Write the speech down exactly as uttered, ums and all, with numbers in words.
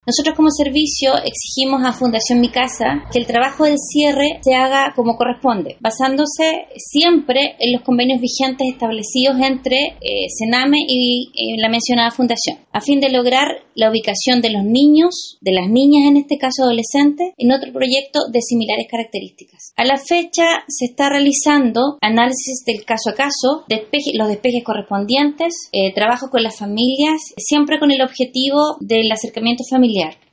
Nosotros como servicio exigimos a Fundación Mi Casa que el trabajo del cierre se haga como corresponde, basándose siempre en los convenios vigentes establecidos entre eh, Sename y eh, la mencionada fundación, a fin de lograr la ubicación de los niños, de las niñas en este caso adolescentes, en otro proyecto de similares características. A la fecha se está realizando análisis del caso a caso, despeje, los despejes correspondientes, eh, trabajo con las familias, siempre con el objetivo del acercamiento familiar.